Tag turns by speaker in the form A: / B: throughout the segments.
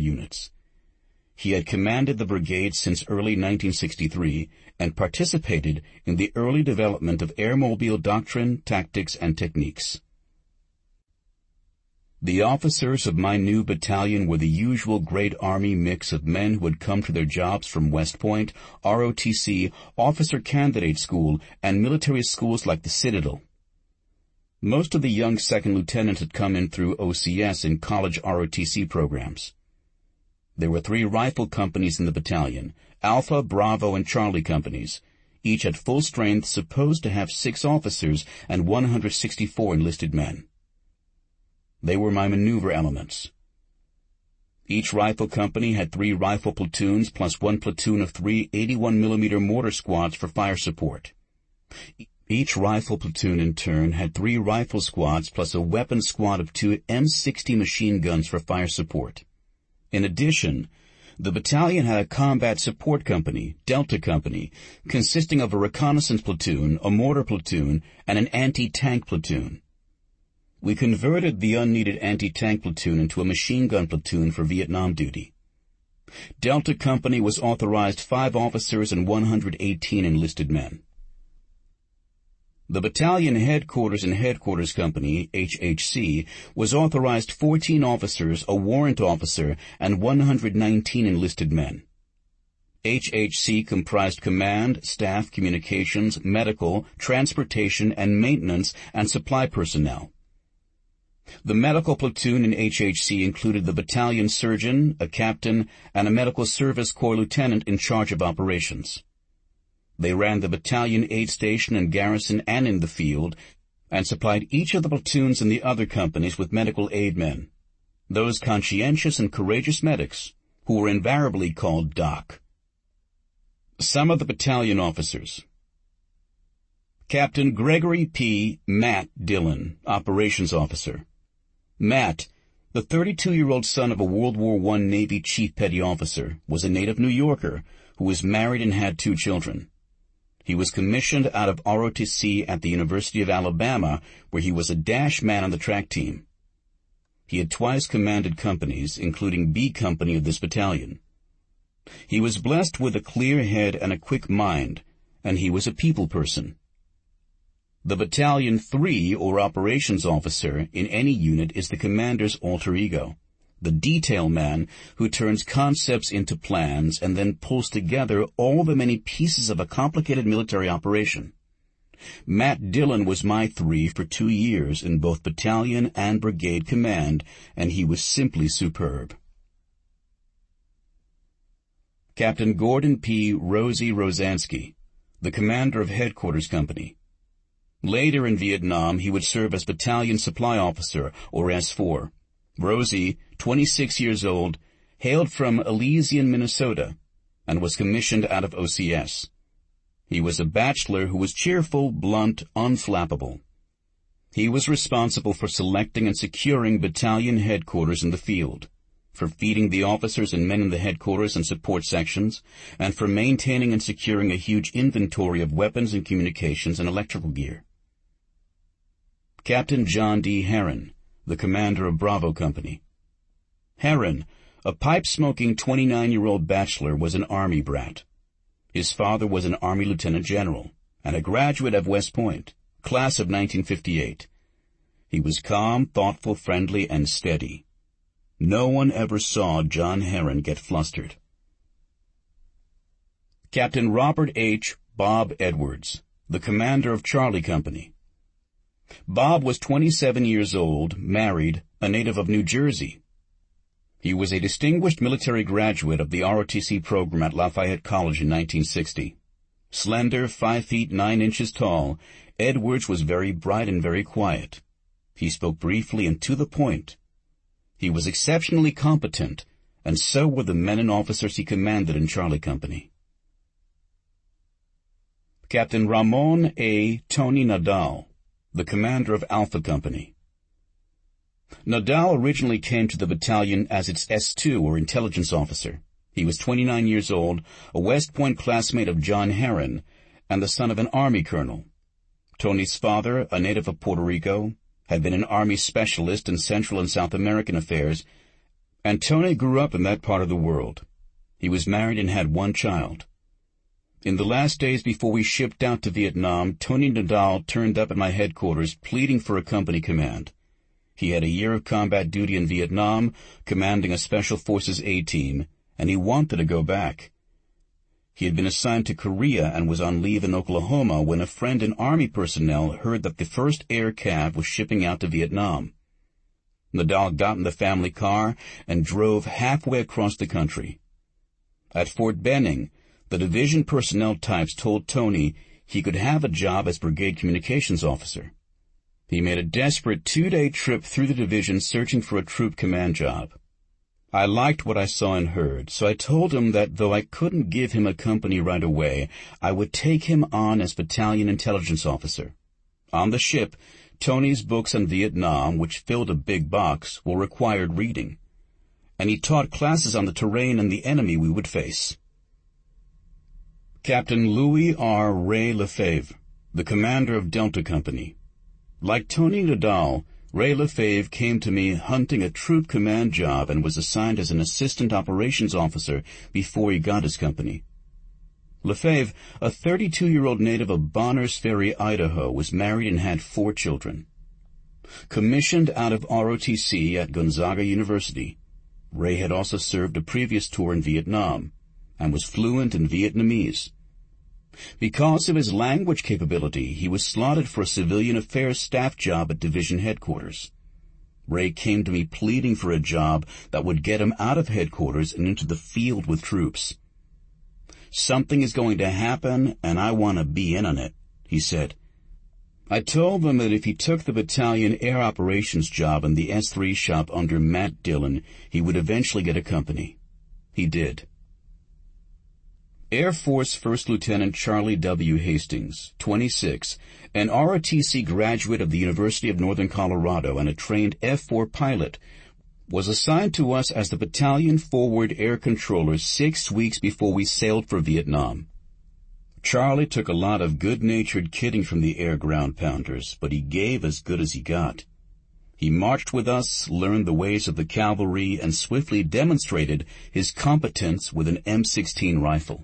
A: units. He had commanded the brigade since early 1963 and participated in the early development of airmobile doctrine, tactics, and techniques. The officers of my new battalion were the usual great Army mix of men who had come to their jobs from West Point, ROTC, Officer Candidate School, and military schools like the Citadel. Most of the young second lieutenants had come in through OCS and college ROTC programs. There were 3 rifle companies in the battalion, Alpha, Bravo, and Charlie companies, each at full strength, supposed to have 6 officers and 164 enlisted men. They were my maneuver elements. Each rifle company had 3 rifle platoons plus 1 platoon of 3 81mm mortar squads for fire support. Each rifle platoon in turn had 3 rifle squads plus a weapon squad of 2 M60 machine guns for fire support. In addition, the battalion had a combat support company, Delta Company, consisting of a reconnaissance platoon, a mortar platoon, and an anti-tank platoon. We converted the unneeded anti-tank platoon into a machine gun platoon for Vietnam duty. Delta Company was authorized 5 officers and 118 enlisted men. The battalion headquarters and headquarters company, HHC, was authorized 14 officers, a warrant officer, and 119 enlisted men. HHC comprised command, staff, communications, medical, transportation, and maintenance, and supply personnel. The medical platoon in HHC included the battalion surgeon, a captain, and a medical service corps lieutenant in charge of operations. They ran the battalion aid station in garrison and in the field, and supplied each of the platoons in the other companies with medical aid men, those conscientious and courageous medics, who were invariably called Doc. Some of the battalion officers. Captain Gregory P. Matt Dillon, Operations Officer. Matt, the 32-year-old son of a World War I Navy Chief Petty Officer, was a native New Yorker who was married and had 2 children. He was commissioned out of ROTC at the University of Alabama, where he was a dash man on the track team. He had twice commanded companies, including B Company of this battalion. He was blessed with a clear head and a quick mind, and he was a people person. The Battalion 3, or operations officer, in any unit is the commander's alter ego, the detail man who turns concepts into plans and then pulls together all the many pieces of a complicated military operation. Matt Dillon was my 3 for 2 years in both battalion and brigade command, and he was simply superb. Captain Gordon P. Rosie Rosansky, the commander of Headquarters Company. Later in Vietnam, he would serve as Battalion Supply Officer, or S4. Rosie, 26 years old, hailed from Elysian, Minnesota, and was commissioned out of OCS. He was a bachelor who was cheerful, blunt, unflappable. He was responsible for selecting and securing battalion headquarters in the field, for feeding the officers and men in the headquarters and support sections, and for maintaining and securing a huge inventory of weapons and communications and electrical gear. Captain John D. Herron, the commander of Bravo Company. Herron, a pipe-smoking 29-year-old bachelor, was an Army brat. His father was an Army lieutenant general and a graduate of West Point, class of 1958. He was calm, thoughtful, friendly, and steady. No one ever saw John Herron get flustered. Captain Robert H. Bob Edwards, the commander of Charlie Company. Bob was 27 years old, married, a native of New Jersey. He was a distinguished military graduate of the ROTC program at Lafayette College in 1960. Slender, 5 feet 9 inches tall, Edwards was very bright and very quiet. He spoke briefly and to the point. He was exceptionally competent, and so were the men and officers he commanded in Charlie Company. Captain Ramon A. Tony Nadal, the commander of Alpha Company. Nadal originally came to the battalion as its S2, or intelligence officer. He was 29 years old, a West Point classmate of John Herron, and the son of an Army colonel. Tony's father, a native of Puerto Rico, had been an Army specialist in Central and South American affairs, And Tony grew up in that part of the world. He was married and had one child. In the last days before we shipped out to Vietnam, Tony Nadal turned up at my headquarters pleading for a company command. He had a year of combat duty in Vietnam, commanding a Special Forces A-team, and he wanted to go back. He had been assigned to Korea and was on leave in Oklahoma when a friend in Army personnel heard that the first air cav was shipping out to Vietnam. Nadal got in the family car and drove halfway across the country. At Fort Benning, the division personnel types told Tony he could have a job as brigade communications officer. He made a desperate 2-day trip through the division searching for a troop command job. I liked what I saw and heard, so I told him that though I couldn't give him a company right away, I would take him on as battalion intelligence officer. On the ship, Tony's books on Vietnam, which filled a big box, were required reading, and he taught classes on the terrain and the enemy we would face. Captain Louis R. Ray Lefebvre, the commander of Delta Company. Like Tony Nadal, Ray Lefebvre came to me hunting a troop command job and was assigned as an assistant operations officer before he got his company. Lefebvre, a 32-year-old native of Bonners Ferry, Idaho, was married and had 4 children. Commissioned out of ROTC at Gonzaga University, Ray had also served a previous tour in Vietnam and was fluent in Vietnamese. Because of his language capability, he was slotted for a civilian affairs staff job at division headquarters. Ray came to me pleading for a job that would get him out of headquarters and into the field with troops. "Something is going to happen, and I want to be in on it," he said. I told them that if he took the battalion air operations job in the S-3 shop under Matt Dillon, he would eventually get a company. He did. Air Force First Lieutenant Charlie W. Hastings, 26, an ROTC graduate of the University of Northern Colorado and a trained F-4 pilot, was assigned to us as the battalion forward air controller 6 weeks before we sailed for Vietnam. Charlie took a lot of good-natured kidding from the air-ground pounders, but he gave as good as he got. He marched with us, learned the ways of the cavalry, and swiftly demonstrated his competence with an M16 rifle.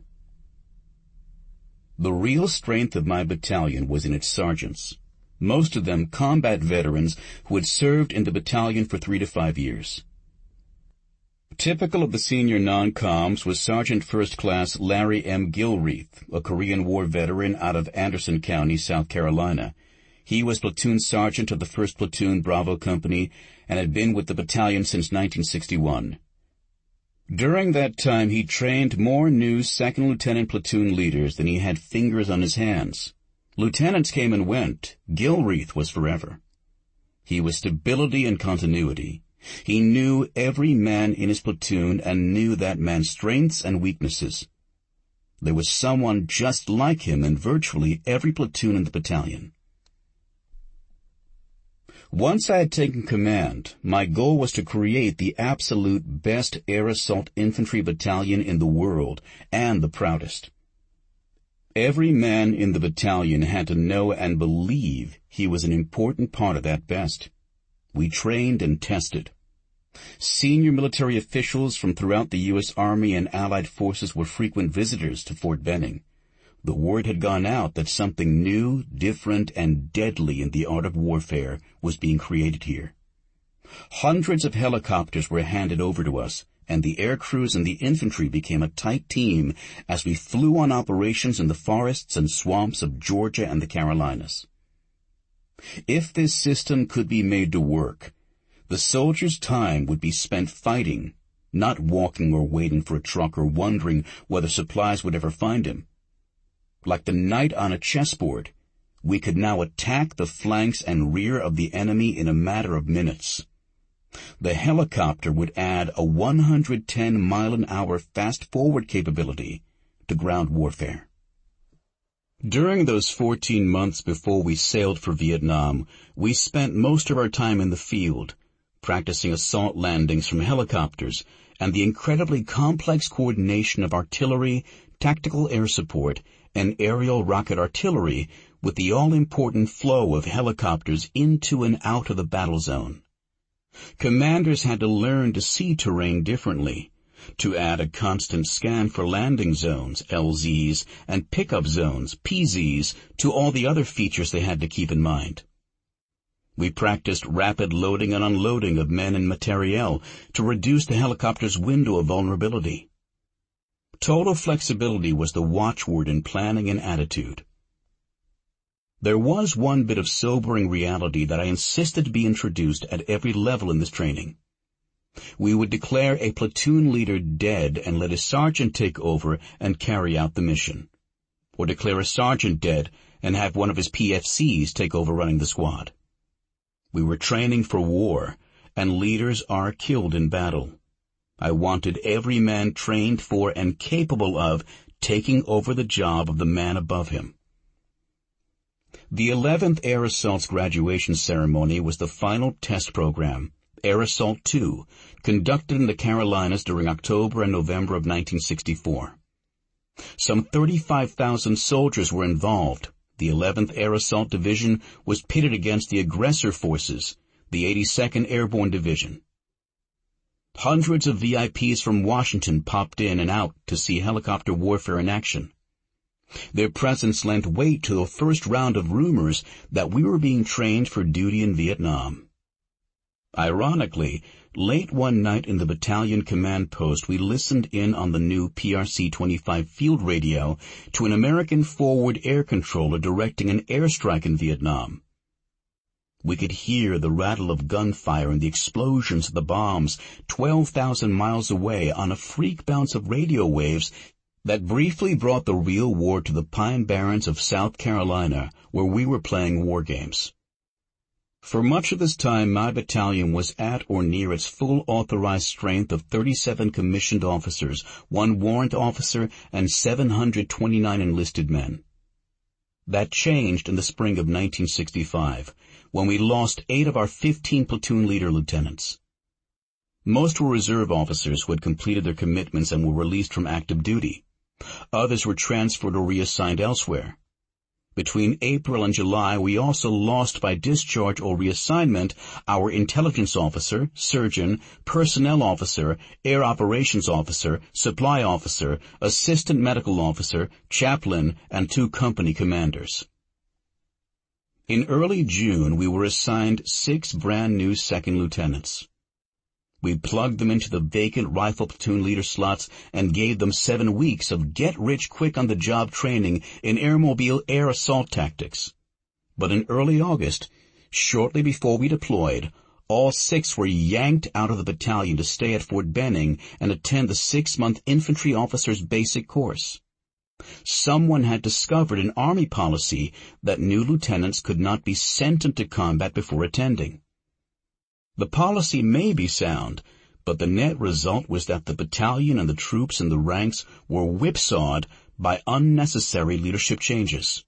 A: The real strength of my battalion was in its sergeants, most of them combat veterans who had served in the battalion for 3 to 5 years. Typical of the senior non-coms was Sergeant First Class Larry M. Gilreath, a Korean War veteran out of Anderson County, South Carolina. He was platoon sergeant of the 1st Platoon Bravo Company and had been with the battalion since 1961. During that time, he trained more new second lieutenant platoon leaders than he had fingers on his hands. Lieutenants came and went. Gilreath was forever. He was stability and continuity. He knew every man in his platoon and knew that man's strengths and weaknesses. There was someone just like him in virtually every platoon in the battalion. Once I had taken command, my goal was to create the absolute best air assault infantry battalion in the world, and the proudest. Every man in the battalion had to know and believe he was an important part of that best. We trained and tested. Senior military officials from throughout the U.S. Army and Allied forces were frequent visitors to Fort Benning. The word had gone out that something new, different, and deadly in the art of warfare was being created here. Hundreds of helicopters were handed over to us, and the air crews and the infantry became a tight team as we flew on operations in the forests and swamps of Georgia and the Carolinas. If this system could be made to work, the soldier's time would be spent fighting, not walking or waiting for a truck or wondering whether supplies would ever find him. Like the knight on a chessboard, we could now attack the flanks and rear of the enemy in a matter of minutes. The helicopter would add a 110-mile-an-hour fast-forward capability to ground warfare. During those 14 months before we sailed for Vietnam, we spent most of our time in the field, practicing assault landings from helicopters and the incredibly complex coordination of artillery, tactical air support, and aerial rocket artillery with the all-important flow of helicopters into and out of the battle zone. Commanders had to learn to see terrain differently, to add a constant scan for landing zones, LZs, and pickup zones, PZs, to all the other features they had to keep in mind. We practiced rapid loading and unloading of men and materiel to reduce the helicopter's window of vulnerability. Total flexibility was the watchword in planning and attitude. There was one bit of sobering reality that I insisted to be introduced at every level in this training. We would declare a platoon leader dead and let a sergeant take over and carry out the mission, or declare a sergeant dead and have one of his PFCs take over running the squad. We were training for war, and leaders are killed in battle. I wanted every man trained for and capable of taking over the job of the man above him. The 11th Air Assault's graduation ceremony was the final test program, Air Assault 2, conducted in the Carolinas during October and November of 1964. Some 35,000 soldiers were involved. The 11th Air Assault Division was pitted against the aggressor forces, the 82nd Airborne Division. Hundreds of VIPs from Washington popped in and out to see helicopter warfare in action. Their presence lent weight to the first round of rumors that we were being trained for duty in Vietnam. Ironically, late one night in the battalion command post, we listened in on the new PRC-25 field radio to an American forward air controller directing an airstrike in Vietnam. We could hear the rattle of gunfire and the explosions of the bombs 12,000 miles away on a freak bounce of radio waves that briefly brought the real war to the Pine Barrens of South Carolina, where we were playing war games. For much of this time, my battalion was at or near its full authorized strength of 37 commissioned officers, 1 warrant officer, and 729 enlisted men. That changed in the spring of 1965, when we lost 8 of our 15 platoon leader lieutenants. Most were reserve officers who had completed their commitments and were released from active duty. Others were transferred or reassigned elsewhere. Between April and July, we also lost by discharge or reassignment our intelligence officer, surgeon, personnel officer, air operations officer, supply officer, assistant medical officer, chaplain, and 2 company commanders. In early June, we were assigned 6 brand new second lieutenants. We plugged them into the vacant rifle platoon leader slots and gave them 7 weeks of get-rich-quick-on-the-job training in airmobile air assault tactics. But in early August, shortly before we deployed, all 6 were yanked out of the battalion to stay at Fort Benning and attend the 6-month infantry officer's basic course. Someone had discovered an Army policy that new lieutenants could not be sent into combat before attending. The policy may be sound, but the net result was that the battalion and the troops in the ranks were whipsawed by unnecessary leadership changes.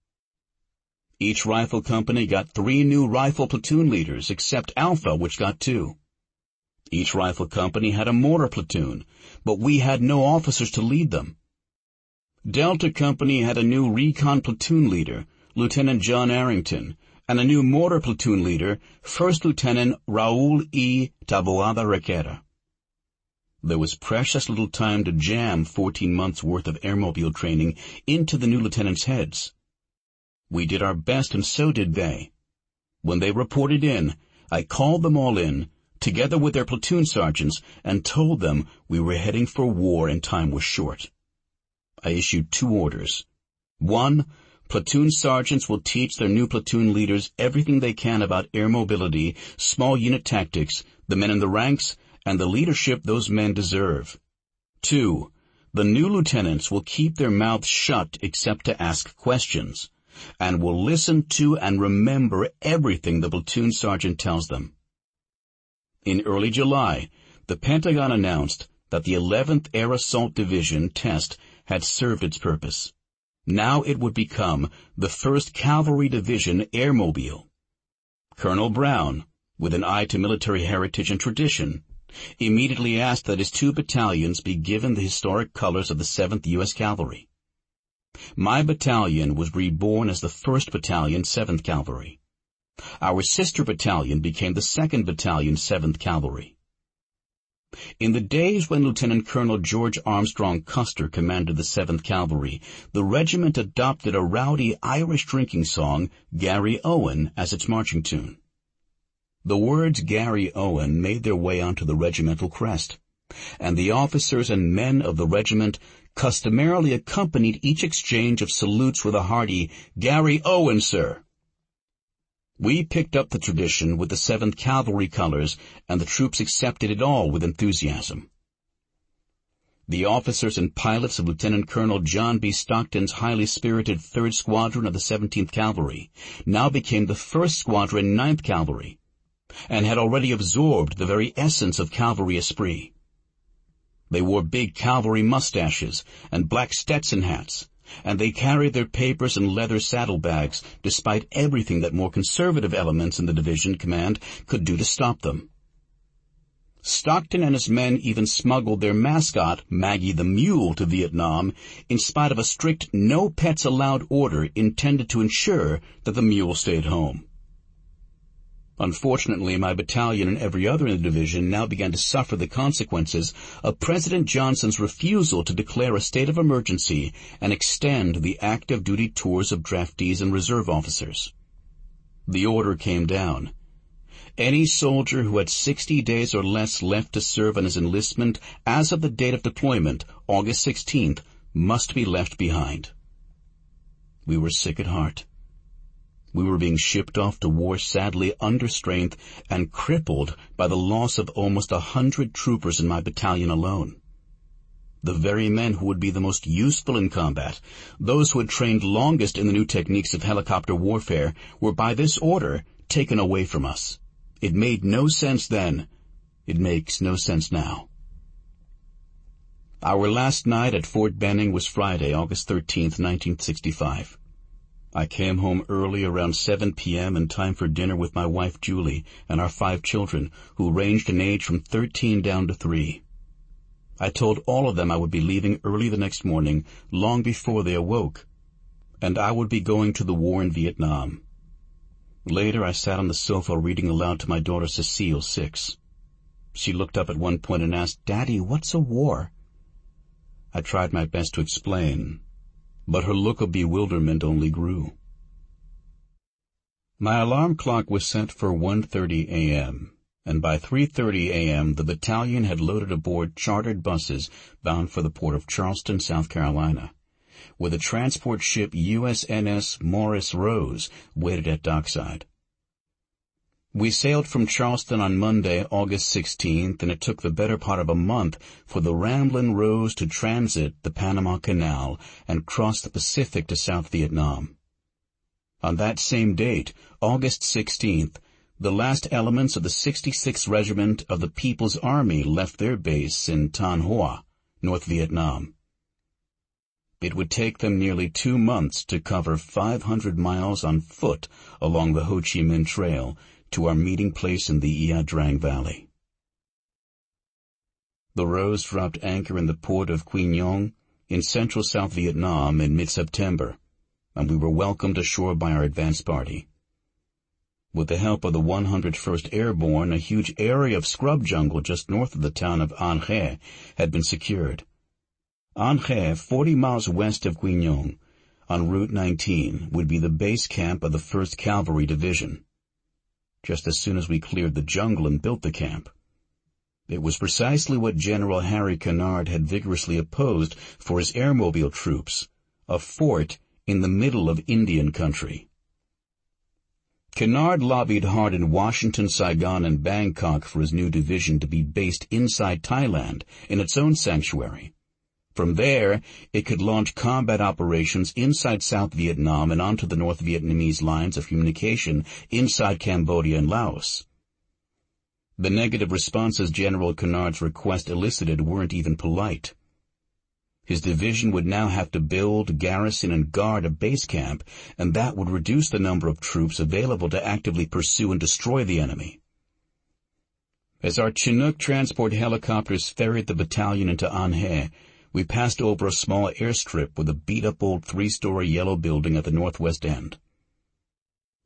A: Each rifle company got 3 new rifle platoon leaders, except Alpha, which got 2. Each rifle company had a mortar platoon, but we had no officers to lead them. Delta Company had a new recon platoon leader, Lieutenant John Arrington, and a new mortar platoon leader, First Lieutenant Raul E. Taboada Requera. There was precious little time to jam 14 months' worth of airmobile training into the new lieutenants' heads. We did our best, and so did they. When they reported in, I called them all in, together with their platoon sergeants, and told them we were heading for war and time was short. I issued 2 orders. 1, platoon sergeants will teach their new platoon leaders everything they can about air mobility, small unit tactics, the men in the ranks, and the leadership those men deserve. 2, the new lieutenants will keep their mouths shut except to ask questions, and will listen to and remember everything the platoon sergeant tells them. In early July, the Pentagon announced that the 11th Air Assault Division test had served its purpose. Now it would become the 1st Cavalry Division Airmobile. Colonel Brown, with an eye to military heritage and tradition, immediately asked that his 2 battalions be given the historic colors of the 7th U.S. Cavalry. My battalion was reborn as the 1st Battalion, 7th Cavalry. Our sister battalion became the 2nd Battalion, 7th Cavalry. In the days when Lieutenant Colonel George Armstrong Custer commanded the 7th Cavalry, the regiment adopted a rowdy Irish drinking song, Gary Owen, as its marching tune. The words Gary Owen made their way onto the regimental crest, and the officers and men of the regiment customarily accompanied each exchange of salutes with a hearty, "Gary Owen, sir." We picked up the tradition with the 7th Cavalry colors, and the troops accepted it all with enthusiasm. The officers and pilots of Lieutenant Colonel John B. Stockton's highly spirited 3rd Squadron of the 17th Cavalry now became the 1st Squadron, 9th Cavalry, and had already absorbed the very essence of cavalry esprit. They wore big cavalry mustaches and black Stetson hats, and they carried their papers in leather saddlebags, despite everything that more conservative elements in the division command could do to stop them. Stockton and his men even smuggled their mascot, Maggie the Mule, to Vietnam, in spite of a strict no pets allowed order intended to ensure that the mule stayed home. Unfortunately, my battalion and every other in the division now began to suffer the consequences of President Johnson's refusal to declare a state of emergency and extend the active duty tours of draftees and reserve officers. The order came down. Any soldier who had 60 days or less left to serve on his enlistment as of the date of deployment, August 16th, must be left behind. We were sick at heart. We were being shipped off to war sadly under strength and crippled by the loss of almost 100 troopers in my battalion alone. The very men who would be the most useful in combat, those who had trained longest in the new techniques of helicopter warfare, were by this order taken away from us. It made no sense then. It makes no sense now. Our last night at Fort Benning was Friday, August 13th, 1965. I came home early around 7 p.m. in time for dinner with my wife Julie and our 5 children, who ranged in age from 13 down to 3. I told all of them I would be leaving early the next morning, long before they awoke, and I would be going to the war in Vietnam. Later I sat on the sofa reading aloud to my daughter Cecile, 6. She looked up at one point and asked, "Daddy, what's a war?" I tried my best to explain, but her look of bewilderment only grew. My alarm clock was set for 1:30 a.m., and by 3:30 a.m. the battalion had loaded aboard chartered buses bound for the port of Charleston, South Carolina, where the transport ship USNS Morris Rose waited at dockside. We sailed from Charleston on Monday, August 16th, and it took the better part of a month for the Ramblin' Rose to transit the Panama Canal and cross the Pacific to South Vietnam. On that same date, August 16th, the last elements of the 66th Regiment of the People's Army left their base in Thanh Hoa, North Vietnam. It would take them nearly 2 months to cover 500 miles on foot along the Ho Chi Minh Trail to our meeting place in the Ia Drang Valley. The Rose dropped anchor in the port of Quy Nhon in central South Vietnam in mid-September, and we were welcomed ashore by our advance party. With the help of the 101st Airborne, a huge area of scrub jungle just north of the town of An Khe had been secured. An Khe, 40 miles west of Quy Nhon, on Route 19, would be the base camp of the 1st Cavalry Division. Just as soon as we cleared the jungle and built the camp. It was precisely what General Harry Kennard had vigorously opposed for his airmobile troops, a fort in the middle of Indian country. Kennard lobbied hard in Washington, Saigon, and Bangkok for his new division to be based inside Thailand, in its own sanctuary. From there, it could launch combat operations inside South Vietnam and onto the North Vietnamese lines of communication inside Cambodia and Laos. The negative responses General Kennard's request elicited weren't even polite. His division would now have to build, garrison, and guard a base camp, and that would reduce the number of troops available to actively pursue and destroy the enemy. As our Chinook transport helicopters ferried the battalion into An Khe, we passed over a small airstrip with a beat-up old 3-story yellow building at the northwest end.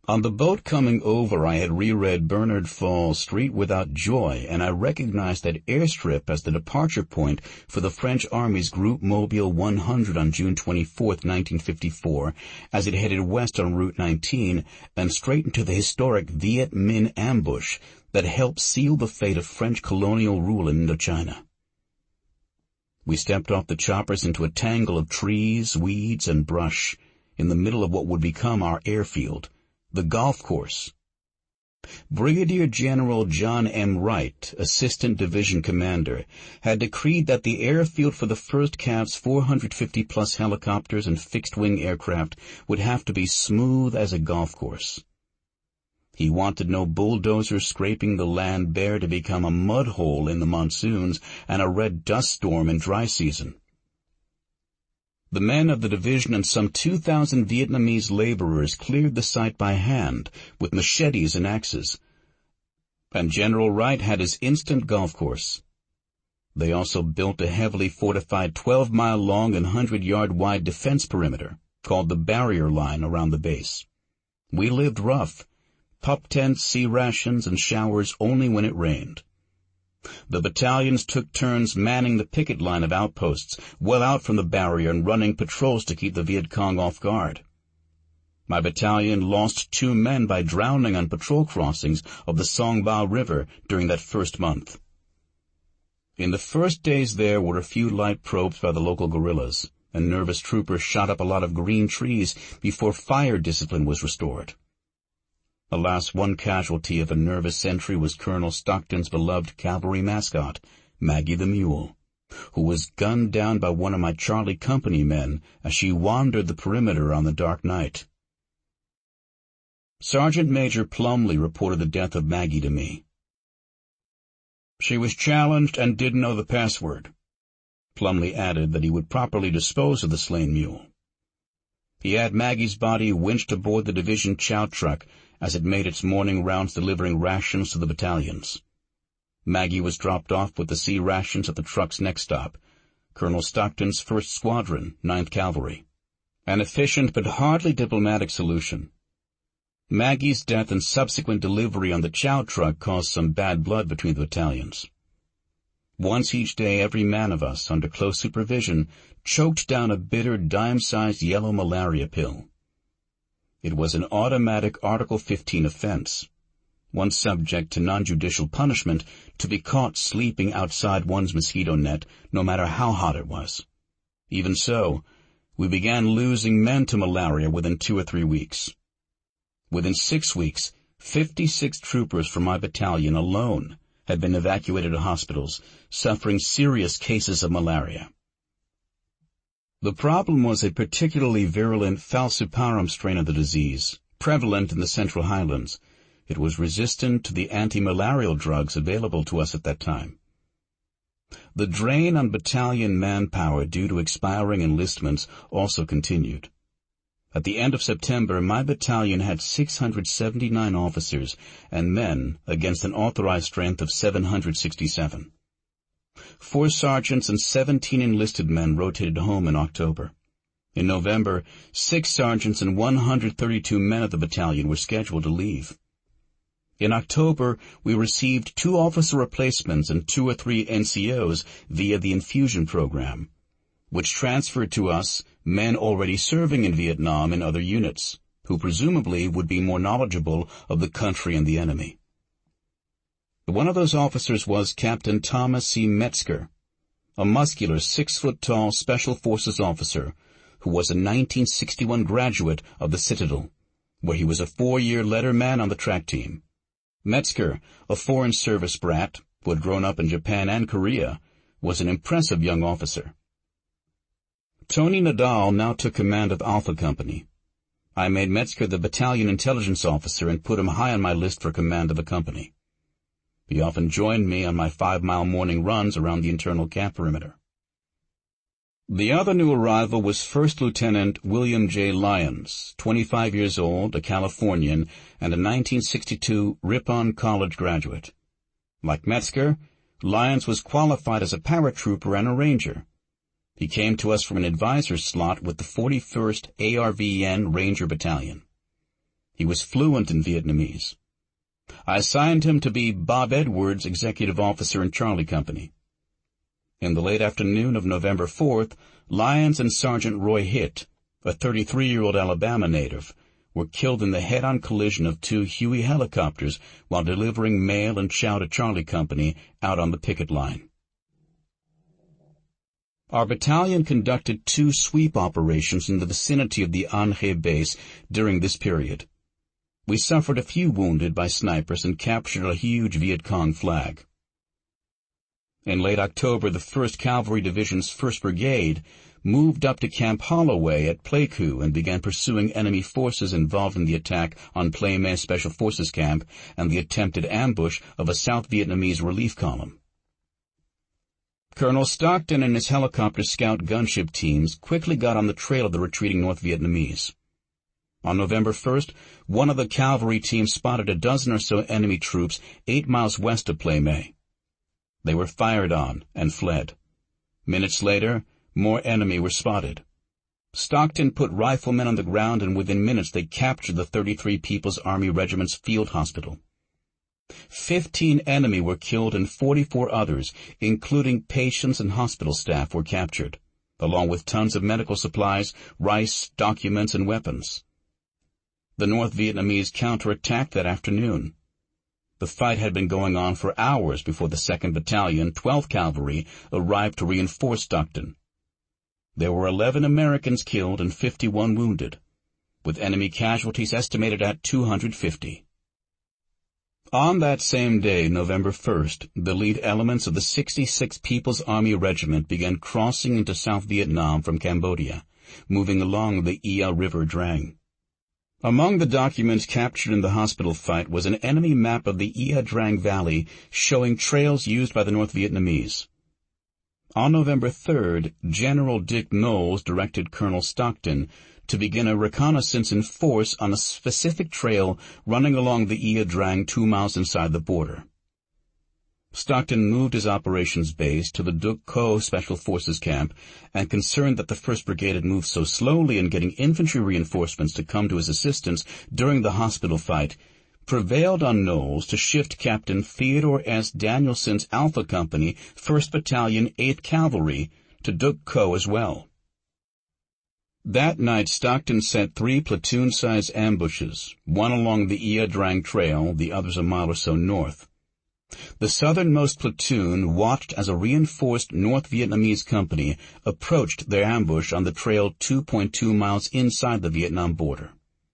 A: On the boat coming over, I had reread Bernard Fall's Street Without Joy, and I recognized that airstrip as the departure point for the French Army's Group Mobile 100 on June 24, 1954, as it headed west on Route 19 and straight into the historic Viet Minh ambush that helped seal the fate of French colonial rule in Indochina. We stepped off the choppers into a tangle of trees, weeds, and brush in the middle of what would become our airfield, the golf course. Brigadier General John M. Wright, Assistant Division Commander, had decreed that the airfield for the 1st Cav's 450-plus helicopters and fixed-wing aircraft would have to be smooth as a golf course. He wanted no bulldozers scraping the land bare to become a mud hole in the monsoons and a red dust storm in dry season. The men of the division and some 2,000 Vietnamese laborers cleared the site by hand with machetes and axes, and General Wright had his instant golf course. They also built a heavily fortified 12-mile-long and 100-yard-wide defense perimeter called the barrier line around the base. We lived rough, pup tents, sea rations, and showers only when it rained. The battalions took turns manning the picket line of outposts, well out from the barrier and running patrols to keep the Viet Cong off guard. My battalion lost 2 men by drowning on patrol crossings of the Song Ba River during that first month. In the first days there were a few light probes by the local guerrillas, and nervous troopers shot up a lot of green trees before fire discipline was restored. Alas, one casualty of a nervous sentry was Colonel Stockton's beloved cavalry mascot, Maggie the Mule, who was gunned down by one of my Charlie Company men as she wandered the perimeter on the dark night. Sergeant Major Plumley reported the death of Maggie to me. She was challenged and didn't know the password. Plumley added that he would properly dispose of the slain mule. He had Maggie's body winched aboard the division chow truck as it made its morning rounds delivering rations to the battalions. Maggie was dropped off with the sea rations at the truck's next stop, Colonel Stockton's 1st Squadron, 9th Cavalry. An efficient but hardly diplomatic solution. Maggie's death and subsequent delivery on the chow truck caused some bad blood between the battalions. Once each day, every man of us, under close supervision, choked down a bitter, dime-sized yellow malaria pill. It was an automatic Article 15 offense, one subject to non-judicial punishment to be caught sleeping outside one's mosquito net, no matter how hot it was. Even so, we began losing men to malaria within 2 or 3 weeks. Within 6 weeks, 56 troopers from my battalion alone had been evacuated to hospitals, suffering serious cases of malaria. The problem was a particularly virulent falciparum strain of the disease, prevalent in the Central Highlands. It was resistant to the anti-malarial drugs available to us at that time. The drain on battalion manpower due to expiring enlistments also continued. At the end of September, my battalion had 679 officers and men against an authorized strength of 767. 4 sergeants and 17 enlisted men rotated home in October. In November, 6 sergeants and 132 men of the battalion were scheduled to leave. In October, we received 2 officer replacements and 2 or 3 NCOs via the infusion program, which transferred to us men already serving in Vietnam in other units, who presumably would be more knowledgeable of the country and the enemy. One of those officers was Captain Thomas C. Metzger, a muscular 6-foot-tall Special Forces officer who was a 1961 graduate of the Citadel, where he was a 4-year letterman on the track team. Metzger, a Foreign Service brat who had grown up in Japan and Korea, was an impressive young officer. Tony Nadal now took command of Alpha Company. I made Metzger the battalion intelligence officer and put him high on my list for command of the company. He often joined me on my 5-mile morning runs around the internal camp perimeter. The other new arrival was First Lieutenant William J. Lyons, 25 years old, a Californian, and a 1962 Ripon College graduate. Like Metzger, Lyons was qualified as a paratrooper and a ranger. He came to us from an advisor's slot with the 41st ARVN Ranger Battalion. He was fluent in Vietnamese. I assigned him to be Bob Edwards' executive officer in Charlie Company. In the late afternoon of November 4th, Lyons and Sergeant Roy Hitt, a 33-year-old Alabama native, were killed in the head-on collision of two Huey helicopters while delivering mail and chow to Charlie Company out on the picket line. Our battalion conducted 2 sweep operations in the vicinity of the An He base during this period. We suffered a few wounded by snipers and captured a huge Viet Cong flag. In late October, the 1st Cavalry Division's 1st Brigade moved up to Camp Holloway at Pleiku and began pursuing enemy forces involved in the attack on Plei Me Special Forces Camp and the attempted ambush of a South Vietnamese relief column. Colonel Stockton and his helicopter scout gunship teams quickly got on the trail of the retreating North Vietnamese. On November 1st, one of the cavalry teams spotted a dozen or so enemy troops 8 miles west of Plei Me. They were fired on and fled. Minutes later, more enemy were spotted. Stockton put riflemen on the ground, and within minutes they captured the 33 People's Army Regiment's field hospital. 15 enemy were killed and 44 others, including patients and hospital staff, were captured, along with tons of medical supplies, rice, documents, and weapons. The North Vietnamese counterattacked that afternoon. The fight had been going on for hours before the 2nd Battalion, 12th Cavalry, arrived to reinforce Stockton. There were 11 Americans killed and 51 wounded, with enemy casualties estimated at 250. On that same day, November 1st, the lead elements of the 66th People's Army Regiment began crossing into South Vietnam from Cambodia, moving along the Ia River Drang. Among the documents captured in the hospital fight was an enemy map of the Ia Drang Valley showing trails used by the North Vietnamese. On November 3rd, General Dick Knowles directed Colonel Stockton to begin a reconnaissance in force on a specific trail running along the Ia Drang 2 miles inside the border. Stockton moved his operations base to the Duc Co Special Forces Camp, and concerned that the 1st Brigade had moved so slowly in getting infantry reinforcements to come to his assistance during the hospital fight, prevailed on Knowles to shift Captain Theodore S. Danielson's Alpha Company, 1st Battalion, 8th Cavalry, to Duc Co as well. That night, Stockton set 3 platoon-size ambushes, one along the Ia Drang Trail, the others a mile or so north. The southernmost platoon watched as a reinforced North Vietnamese company approached their ambush on the trail 2.2 miles inside the Vietnam border.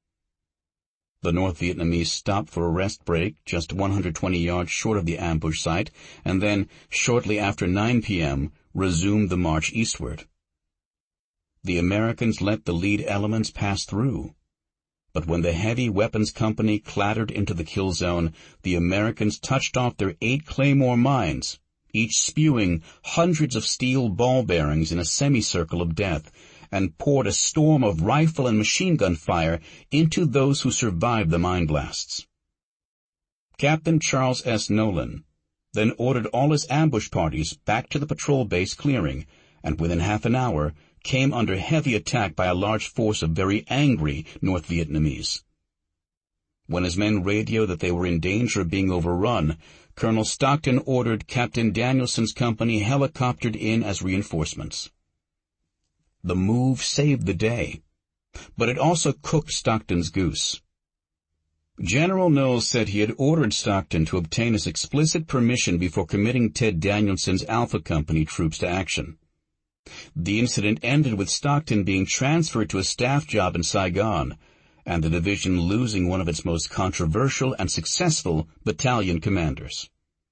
A: The North Vietnamese stopped for a rest break just 120 yards short of the ambush site, and then, shortly after 9 p.m., resumed the march eastward. The Americans let the lead elements pass through. But when the heavy weapons company clattered into the kill zone, the Americans touched off their 8 Claymore mines, each spewing hundreds of steel ball bearings in a semicircle of death, and poured a storm of rifle and machine gun fire into those who survived the mine blasts. Captain Charles S. Nolan then ordered all his ambush parties back to the patrol base clearing, and within half an hour came under heavy attack by a large force of very angry North Vietnamese. When his men radioed that they were in danger of being overrun, Colonel Stockton ordered Captain Danielson's company helicoptered in as reinforcements. The move saved the day, but it also cooked Stockton's goose. General Knowles said he had ordered Stockton to obtain his explicit permission before committing Ted Danielson's Alpha Company troops to action. The incident ended with Stockton being transferred to a staff job in Saigon, and the division losing one of its most controversial and successful battalion commanders.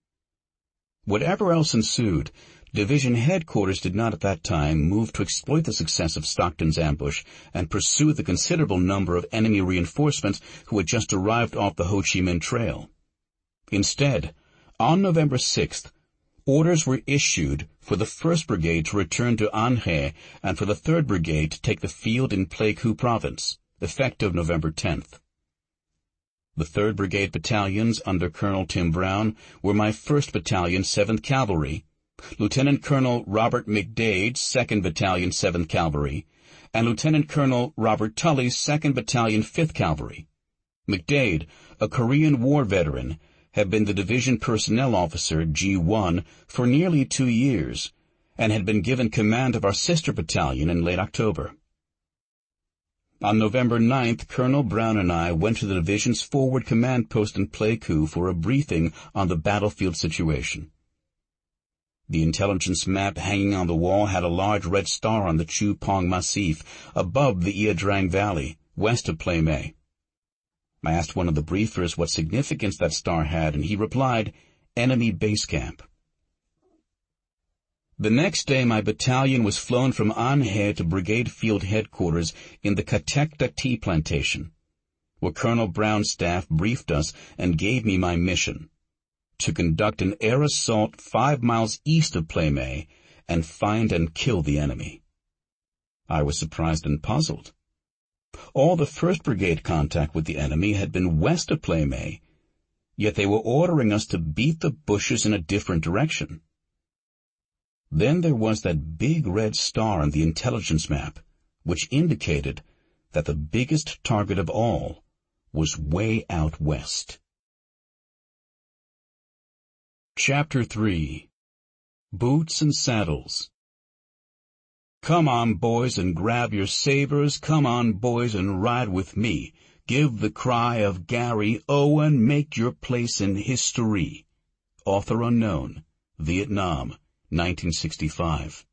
A: Whatever else ensued, division headquarters did not at that time move to exploit the success of Stockton's ambush and pursue the considerable number of enemy reinforcements who had just arrived off the Ho Chi Minh Trail. Instead, on November 6th, orders were issued for the 1st Brigade to return to An He and for the 3rd Brigade to take the field in Pleiku Province, effective November 10th. The 3rd Brigade battalions under Colonel Tim Brown were my 1st Battalion, 7th Cavalry, Lieutenant Colonel Robert McDade's 2nd Battalion, 7th Cavalry, and Lieutenant Colonel Robert Tully's 2nd Battalion, 5th Cavalry. McDade, a Korean War veteran, had been the division personnel officer, G1, for nearly 2 years, and had been given command of our sister battalion in late October. On November 9th, Colonel Brown and I went to the division's forward command post in Pleiku for a briefing on the battlefield situation. The intelligence map hanging on the wall had a large red star on the Chu Pong Massif, above the Ia Drang Valley, west of Plaimei. I asked one of the briefers what significance that star had, and he replied, "Enemy base camp." The next day my battalion was flown from Anhe to Brigade Field Headquarters in the Katekta tea plantation, where Colonel Brown's staff briefed us and gave me my mission, to conduct an air assault 5 miles east of Plaimei and find and kill the enemy. I was surprised and puzzled. All the 1st Brigade contact with the enemy had been west of Plaimei, yet they were ordering us to beat the bushes in a different direction. Then there was that big red star on the intelligence map, which indicated that the biggest target of all was way out west. Chapter 3. Boots and Saddles. Come on, boys, and grab your sabers. Come on, boys, and ride with me. Give the cry of Gary Owen, make your place in history. Author unknown, Vietnam, 1965.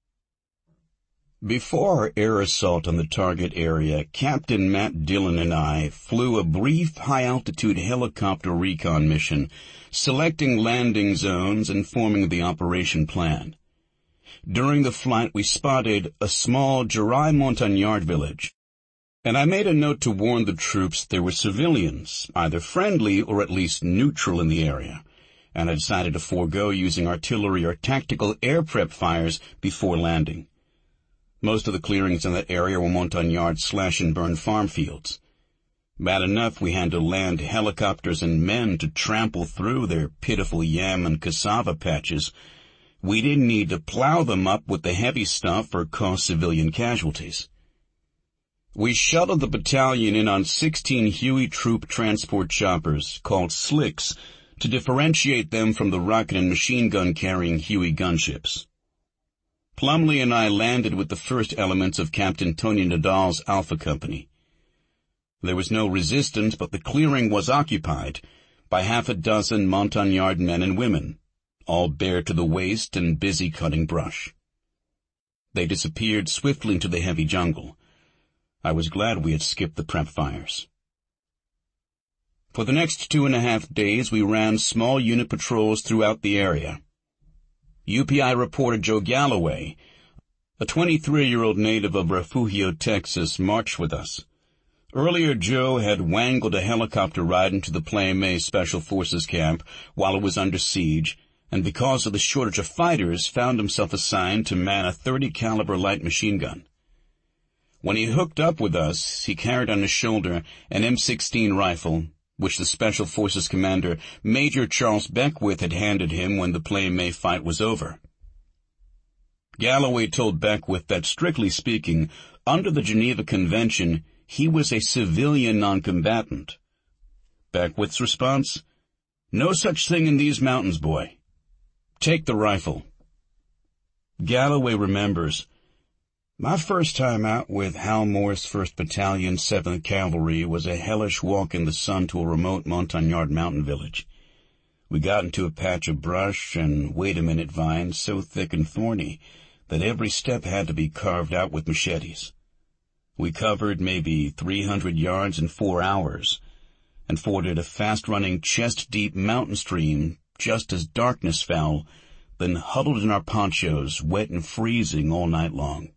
A: Before our air assault on the target area, Captain Matt Dillon and I flew a brief high-altitude helicopter recon mission, selecting landing zones and forming the operation plan. During the flight, we spotted a small Jirai Montagnard village, and I made a note to warn the troops there were civilians, either friendly or at least neutral in the area, and I decided to forego using artillery or tactical air prep fires before landing. Most of the clearings in that area were Montagnard slash-and-burn farm fields. Bad enough we had to land helicopters and men to trample through their pitiful yam and cassava patches. We didn't need to plow them up with the heavy stuff or cause civilian casualties. We shuttled the battalion in on 16 Huey troop transport choppers, called Slicks, to differentiate them from the rocket and machine gun-carrying Huey gunships. Plumlee and I landed with the first elements of Captain Tony Nadal's Alpha Company. There was no resistance, but the clearing was occupied by 6 Montagnard men and women, all bare to the waist and busy cutting brush. They disappeared swiftly into the heavy jungle. I was glad we had skipped the prep fires. For the next 2.5 days, we ran small unit patrols throughout the area. UPI reporter Joe Galloway, a 23-year-old native of Refugio, Texas, marched with us. Earlier, Joe had wangled a helicopter ride into the Plaimei Special Forces camp while it was under siege, and because of the shortage of fighters, found himself assigned to man a .30 caliber light machine gun. When he hooked up with us, he carried on his shoulder an M16 rifle, which the Special Forces commander, Major Charles Beckwith, had handed him when the Plaimei fight was over. Galloway told Beckwith that, strictly speaking, under the Geneva Convention, he was a civilian non-combatant. Beckwith's response? "No such thing in these mountains, boy. Take the rifle." Galloway remembers, "My first time out with Hal Moore's 1st Battalion, 7th Cavalry was a hellish walk in the sun to a remote Montagnard mountain village. We got into a patch of brush and wait-a-minute vines so thick and thorny that every step had to be carved out with machetes. We covered maybe 300 yards in 4 hours and forded a fast-running, chest-deep mountain stream just as darkness fell, then huddled in our ponchos, wet and freezing all night long.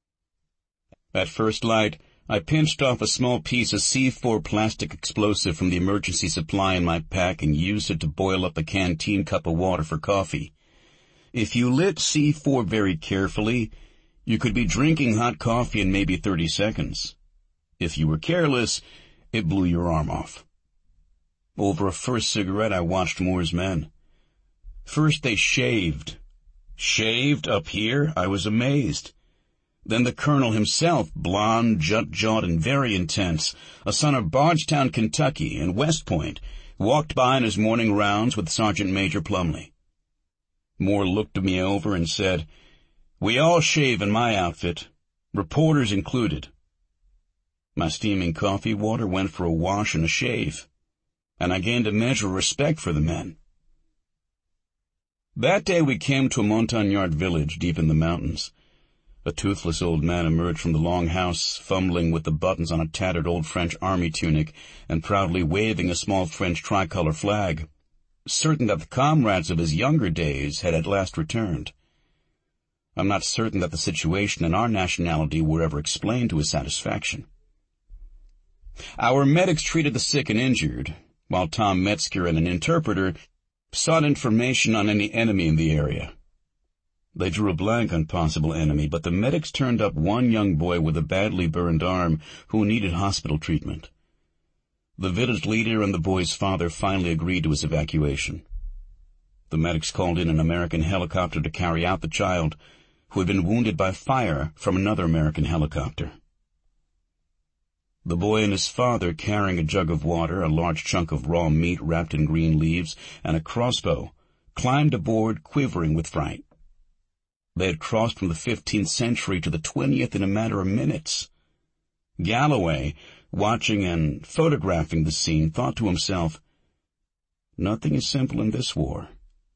A: At first light, I pinched off a small piece of C4 plastic explosive from the emergency supply in my pack and used it to boil up a canteen cup of water for coffee. If you lit C4 very carefully, you could be drinking hot coffee in maybe 30 seconds. If you were careless, it blew your arm off. Over a first cigarette, I watched Moore's men. First they shaved. Shaved up here? I was amazed. Then the colonel himself, blond, jut-jawed, and very intense, a son of Bardstown, Kentucky, and West Point, walked by in his morning rounds with Sergeant Major Plumley. Moore looked me over and said, "We all shave in my outfit, reporters included." My steaming coffee water went for a wash and a shave, and I gained a measure of respect for the men. That day we came to a Montagnard village deep in the mountains. A toothless old man emerged from the long house, fumbling with the buttons on a tattered old French army tunic and proudly waving a small French tricolor flag, certain that the comrades of his younger days had at last returned. I'm not certain that the situation and our nationality were ever explained to his satisfaction. Our medics treated the sick and injured, while Tom Metzger and an interpreter sought information on any enemy in the area. They drew a blank on possible enemy, but the medics turned up one young boy with a badly burned arm who needed hospital treatment. The village leader and the boy's father finally agreed to his evacuation. The medics called in an American helicopter to carry out the child, who had been wounded by fire from another American helicopter. The boy and his father, carrying a jug of water, a large chunk of raw meat wrapped in green leaves, and a crossbow, climbed aboard, quivering with fright. They had crossed from the 15th century to the 20th in a matter of minutes. Galloway, watching and photographing the scene, thought to himself, "Nothing is simple in this war.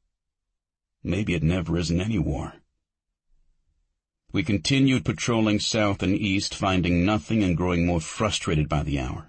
A: Maybe it never is in any war." We continued patrolling south and east, finding nothing and growing more frustrated by the hour.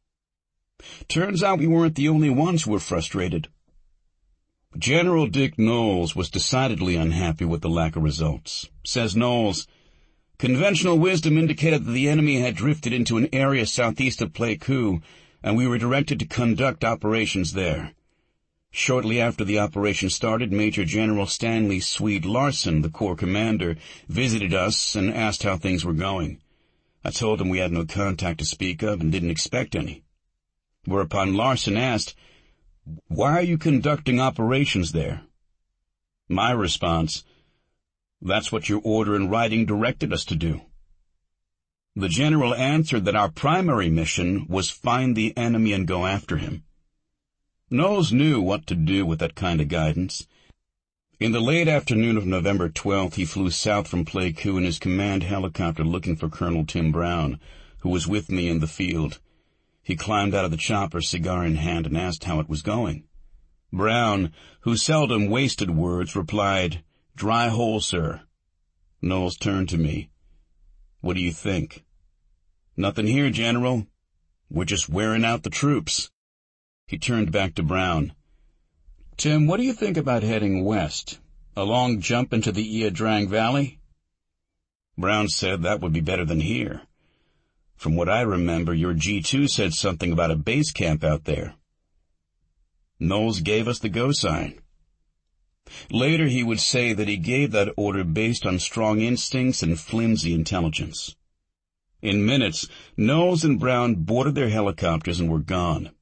A: Turns out we weren't the only ones who were frustrated. General Dick Knowles was decidedly unhappy with the lack of results. Says Knowles, "Conventional wisdom indicated that the enemy had drifted into an area southeast of Pleiku, and we were directed to conduct operations there. Shortly after the operation started, Major General Stanley Swede Larson, the Corps commander, visited us and asked how things were going. I told him we had no contact to speak of and didn't expect any. Whereupon Larson asked, 'Why are you conducting operations there?' My response, 'That's what your order in writing directed us to do.' The general answered that our primary mission was find the enemy and go after him. Knowles knew what to do with that kind of guidance. In the late afternoon of November 12th, he flew south from Pleiku in his command helicopter looking for Colonel Tim Brown, who was with me in the field. He climbed out of the chopper, cigar in hand, and asked how it was going. Brown, who seldom wasted words, replied, 'Dry hole, sir.' Knowles turned to me. 'What do you think?' 'Nothing here, General. We're just wearing out the troops.' He turned back to Brown. 'Tim, what do you think about heading west? A long jump into the Ia Drang Valley?' Brown said that would be better than here. From what I remember, your G2 said something about a base camp out there. Knowles gave us the go sign. Later he would say that he gave that order based on strong instincts and flimsy intelligence. In minutes, Knowles and Brown boarded their helicopters and were gone.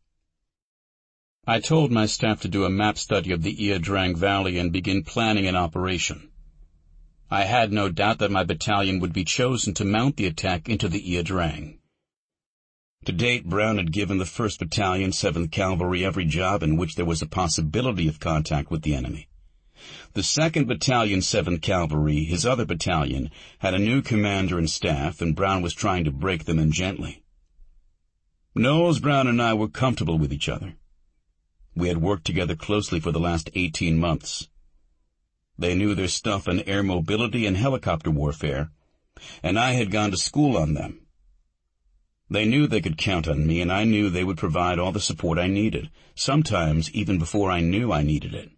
A: I told my staff to do a map study of the Ia Drang Valley and begin planning an operation. I had no doubt that my battalion would be chosen to mount the attack into the Ia Drang. To date, Brown had given the 1st Battalion, 7th Cavalry, every job in which there was a possibility of contact with the enemy. The 2nd Battalion, 7th Cavalry, his other battalion, had a new commander and staff, and Brown was trying to break them in gently. Knowles, Brown, and I were comfortable with each other. We had worked together closely for the last 18 months. They knew their stuff in air mobility and helicopter warfare, and I had gone to school on them. They knew they could count on me, and I knew they would provide all the support I needed, sometimes even before I knew I needed it.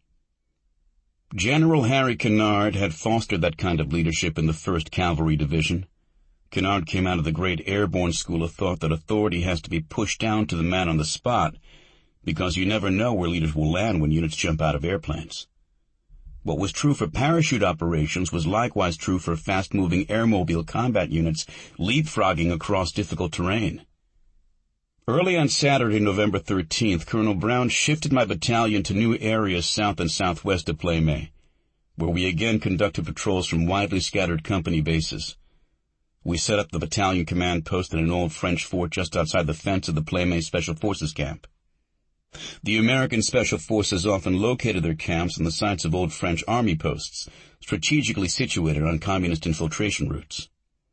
A: General Harry Kennard had fostered that kind of leadership in the 1st Cavalry Division. Kennard came out of the great airborne school of thought that authority has to be pushed down to the man on the spot, because you never know where leaders will land when units jump out of airplanes. What was true for parachute operations was likewise true for fast-moving airmobile combat units leapfrogging across difficult terrain. Early on Saturday, November 13th, Colonel Brown shifted my battalion to new areas south and southwest of Plaimé, where we again conducted patrols from widely scattered company bases. We set up the battalion command post in an old French fort just outside the fence of the Pleme Special Forces camp. The American Special Forces often located their camps on the sites of old French army posts, strategically situated on communist infiltration routes.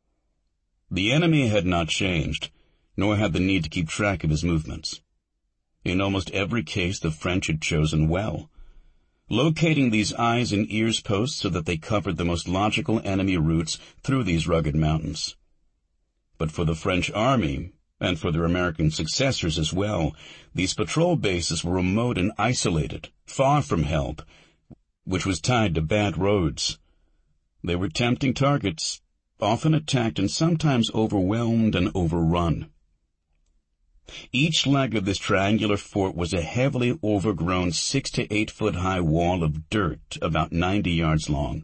A: The enemy had not changed, nor had the need to keep track of his movements. In almost every case, the French had chosen well, locating these eyes and ears posts so that they covered the most logical enemy routes through these rugged mountains. But for the French army, and for their American successors as well, these patrol bases were remote and isolated, far from help, which was tied to bad roads. They were tempting targets, often attacked and sometimes overwhelmed and overrun. Each leg of this triangular fort was a heavily overgrown 6 to 8 foot high wall of dirt about 90 yards long.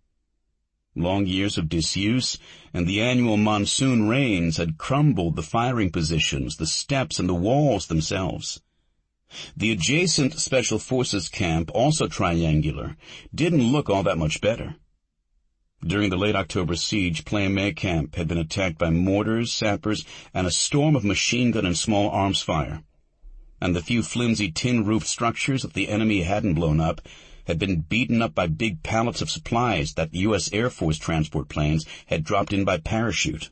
A: Long years of disuse and the annual monsoon rains had crumbled the firing positions, the steps, and the walls themselves. The adjacent Special Forces camp, also triangular, didn't look all that much better. During the late October siege, Pleme camp had been attacked by mortars, sappers, and a storm of machine gun and small arms fire, and the few flimsy tin-roofed structures that the enemy hadn't blown up had been beaten up by big pallets of supplies that U.S. Air Force transport planes had dropped in by parachute.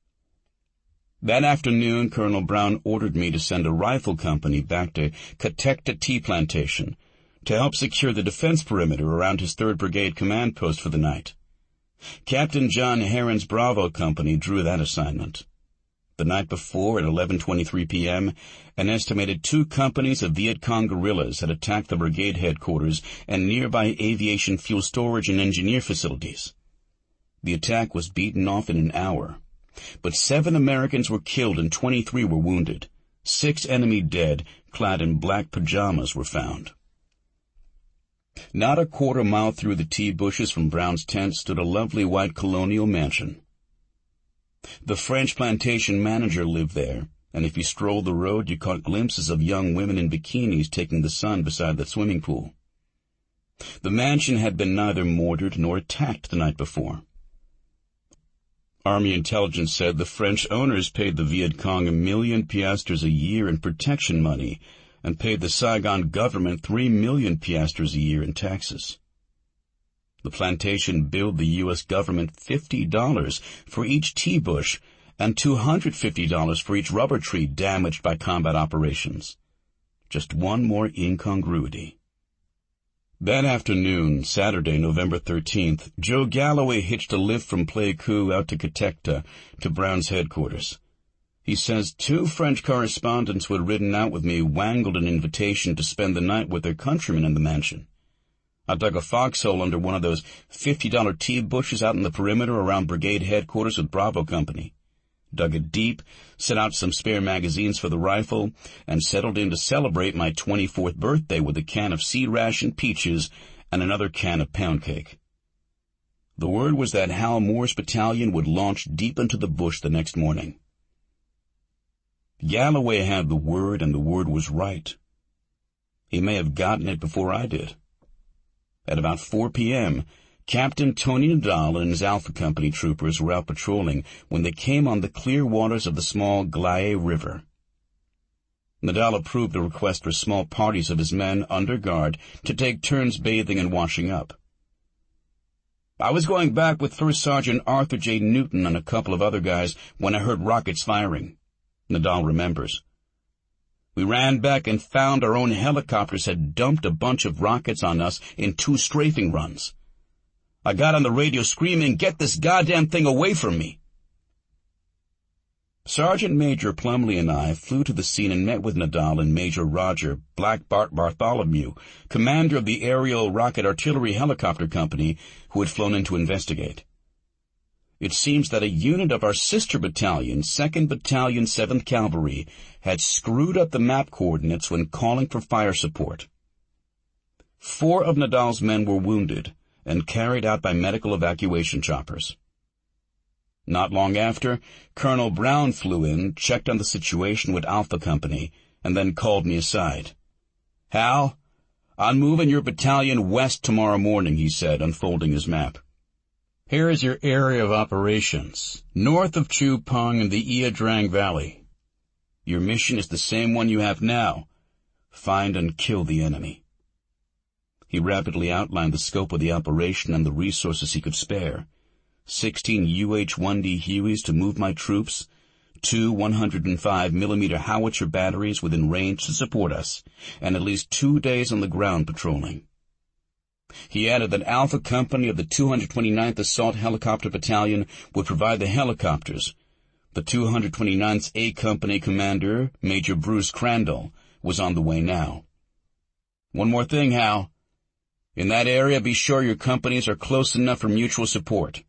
A: That afternoon, Colonel Brown ordered me to send a rifle company back to Catecta Tea Plantation to help secure the defense perimeter around his 3rd Brigade command post for the night. Captain John Herron's Bravo Company drew that assignment. The night before, at 11:23 p.m., an estimated 2 companies of Viet Cong guerrillas had attacked the brigade headquarters and nearby aviation fuel storage and engineer facilities. The attack was beaten off in an hour, but 7 Americans were killed and 23 were wounded. 6 enemy dead, clad in black pajamas, were found. Not a quarter mile through the tea bushes from Brown's tent stood a lovely white colonial mansion. The French plantation manager lived there, and if you strolled the road, you caught glimpses of young women in bikinis taking the sun beside the swimming pool. The mansion had been neither mortared nor attacked the night before. Army intelligence said the French owners paid the Viet Cong 1 million piastres a year in protection money and paid the Saigon government 3 million piastres a year in taxes. The plantation billed the U.S. government $50 for each tea bush and $250 for each rubber tree damaged by combat operations. Just one more incongruity. That afternoon, Saturday, November 13th, Joe Galloway hitched a lift from Pleiku out to Catecta to Brown's headquarters. He says 2 French correspondents who had ridden out with me wangled an invitation to spend the night with their countrymen in the mansion. I dug a foxhole under one of those $50 tea bushes out in the perimeter around brigade headquarters with Bravo Company. Dug it deep, set out some spare magazines for the rifle, and settled in to celebrate my 24th birthday with a can of seed ration peaches and another can of pound cake. The word was that Hal Moore's battalion would launch deep into the bush the next morning. Galloway had the word, and the word was right. He may have gotten it before I did. At about 4 p.m., Captain Tony Nadal and his Alpha Company troopers were out patrolling when they came on the clear waters of the small Glaé River. Nadal approved a request for small parties of his men under guard to take turns bathing and washing up. I was going back with First Sergeant Arthur J. Newton and a couple of other guys when I heard rockets firing, Nadal remembers. We ran back and found our own helicopters had dumped a bunch of rockets on us in 2 strafing runs. I got on the radio screaming, "Get this goddamn thing away from me!" Sergeant Major Plumley and I flew to the scene and met with Nadal and Major Roger Black Bart Bartholomew, commander of the Aerial Rocket Artillery Helicopter Company, who had flown in to investigate. It seems that a unit of our sister battalion, 2nd Battalion, 7th Cavalry, had screwed up the map coordinates when calling for fire support. 4 of Nadal's men were wounded and carried out by medical evacuation choppers. Not long after, Colonel Brown flew in, checked on the situation with Alpha Company, and then called me aside. "Hal, I'm moving your battalion west tomorrow morning," he said, unfolding his map. Here is your area of operations, north of Chu Peng in the Ia Drang Valley. Your mission is the same one you have now. Find and kill the enemy. He rapidly outlined the scope of the operation and the resources he could spare. 16 UH-1D Hueys to move my troops, 2 105mm howitzer batteries within range to support us, and at least 2 days on the ground patrolling. He added that Alpha Company of the 229th Assault Helicopter Battalion would provide the helicopters. The 229th A Company commander, Major Bruce Crandall, was on the way now. One more thing, Hal. In that area, be sure your companies are close enough for mutual support.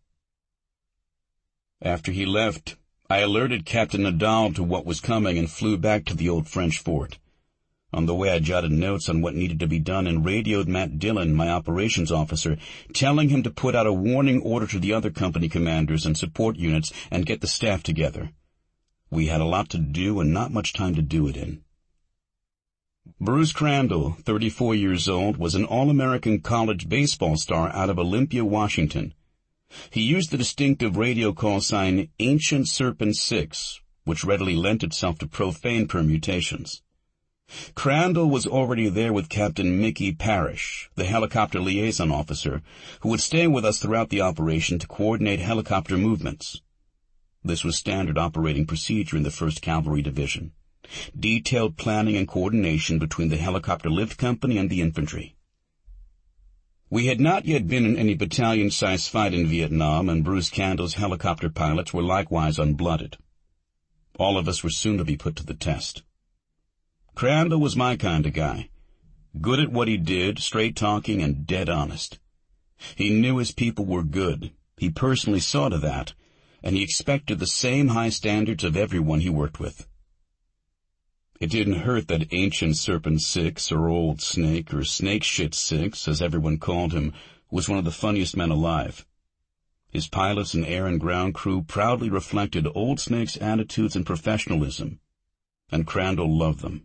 A: After he left, I alerted Captain Nadal to what was coming and flew back to the old French fort. On the way, I jotted notes on what needed to be done and radioed Matt Dillon, my operations officer, telling him to put out a warning order to the other company commanders and support units and get the staff together. We had a lot to do and not much time to do it in. Bruce Crandall, 34 years old, was an All-American college baseball star out of Olympia, Washington. He used the distinctive radio call sign Ancient Serpent 6, which readily lent itself to profane permutations. Crandall was already there with Captain Mickey Parrish, the helicopter liaison officer, who would stay with us throughout the operation to coordinate helicopter movements. This was standard operating procedure in the 1st Cavalry Division. Detailed planning and coordination between the helicopter lift company and the infantry. We had not yet been in any battalion-sized fight in Vietnam, and Bruce Crandall's helicopter pilots were likewise unblooded. All of us were soon to be put to the test. Crandall was my kind of guy. Good at what he did, straight-talking, and dead honest. He knew his people were good. He personally saw to that, and he expected the same high standards of everyone he worked with. It didn't hurt that Ancient Serpent 6, or Old Snake, or Snake Shit 6, as everyone called him, was one of the funniest men alive. His pilots and air and ground crew proudly reflected Old Snake's attitudes and professionalism, and Crandall loved them.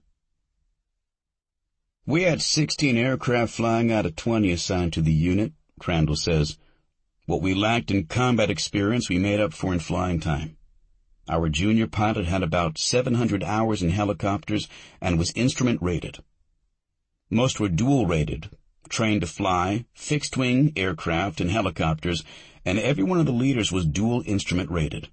A: We had 16 aircraft flying out of 20 assigned to the unit, Crandall says. What we lacked in combat experience we made up for in flying time. Our junior pilot had about 700 hours in helicopters and was instrument-rated. Most were dual-rated, trained to fly, fixed-wing aircraft and helicopters, and every one of the leaders was dual instrument-rated.